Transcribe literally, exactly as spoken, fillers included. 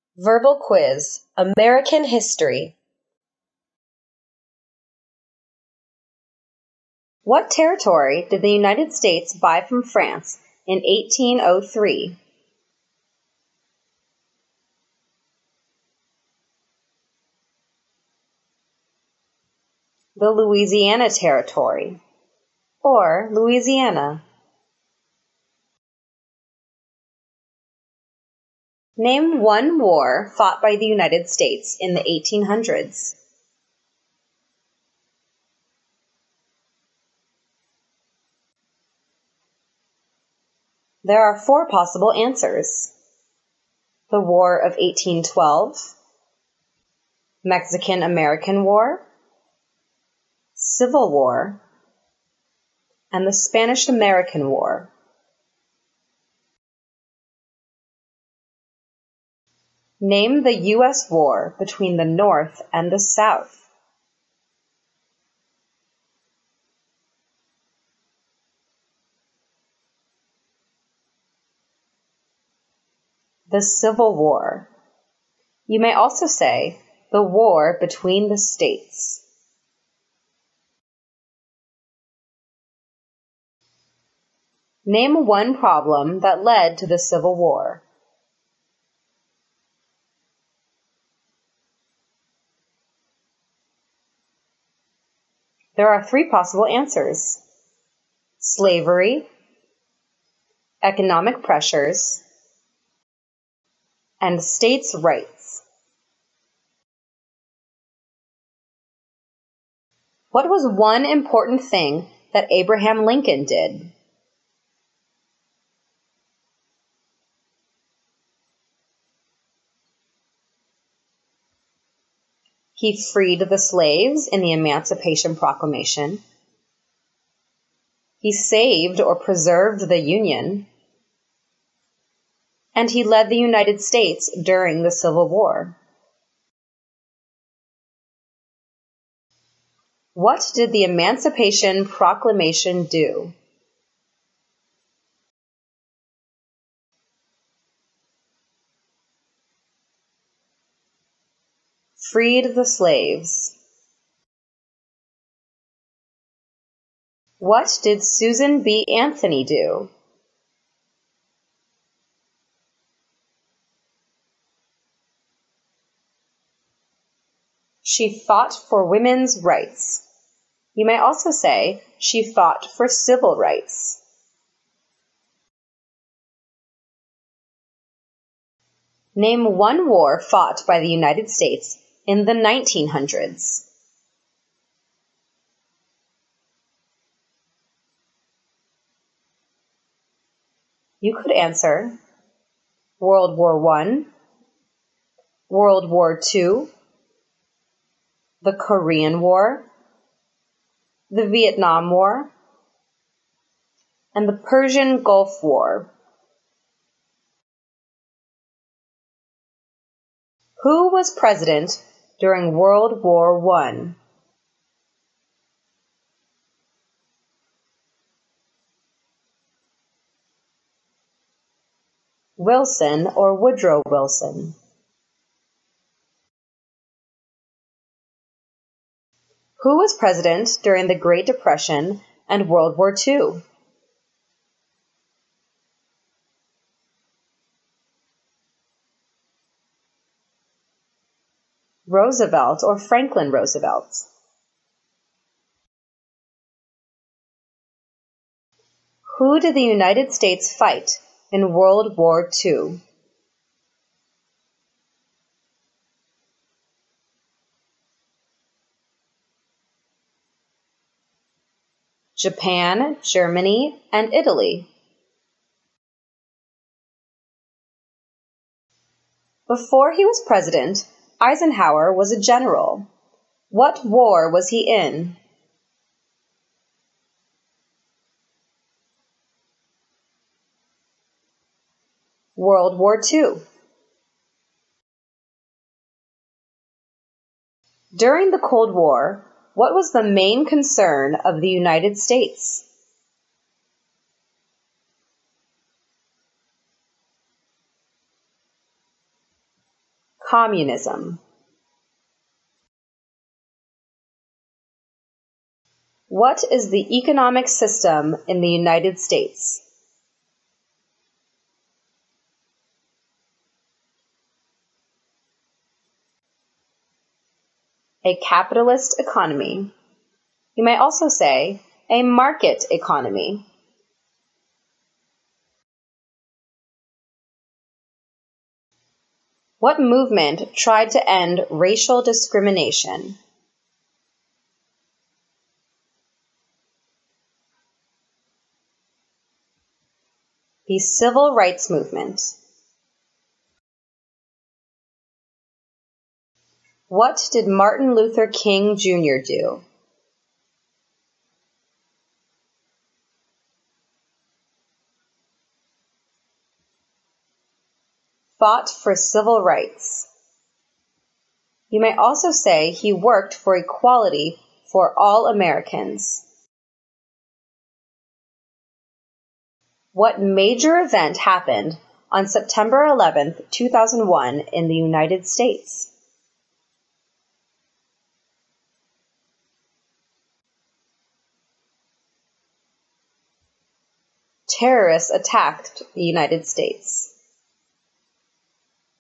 Verbal quiz: American history. What territory did the United States buy from France in eighteen oh three? The Louisiana Territory, or Louisiana. Name one war fought by the United States in the eighteen hundreds. There are four possible answers: the War of eighteen twelve, Mexican-American War, Civil War, and the Spanish-American War. Name the U S war between the North and the South. The Civil War. You may also say the war between the states. Name one problem that led to the Civil War. There are three possible answers: slavery, economic pressures, and states' rights. What was one important thing that Abraham Lincoln did? He freed the slaves in the Emancipation Proclamation. He saved or preserved the Union. And he led the United States during the Civil War. What did the Emancipation Proclamation do? Freed the slaves. What did Susan B. Anthony do? She fought for women's rights. You may also say she fought for civil rights. Name one war fought by the United States in the nineteen hundreds. You could answer World War One, World War Two, the Korean War, the Vietnam War, and the Persian Gulf War. Who was president during World War One? Wilson or Woodrow Wilson? Who was president during the Great Depression and World War Two? Roosevelt or Franklin Roosevelt? Who did the United States fight in World War Two? Japan, Germany, and Italy. Before he was president, Eisenhower was a general. What war was he in? World War Two. During the Cold War, what was the main concern of the United States? Communism. What is the economic system in the United States? A capitalist economy. You may also say a market economy. What movement tried to end racial discrimination? The Civil Rights Movement. What did Martin Luther King Junior do? Fought for civil rights. You may also say he worked for equality for all Americans. What major event happened on September eleventh, two thousand one in the United States? Terrorists attacked the United States.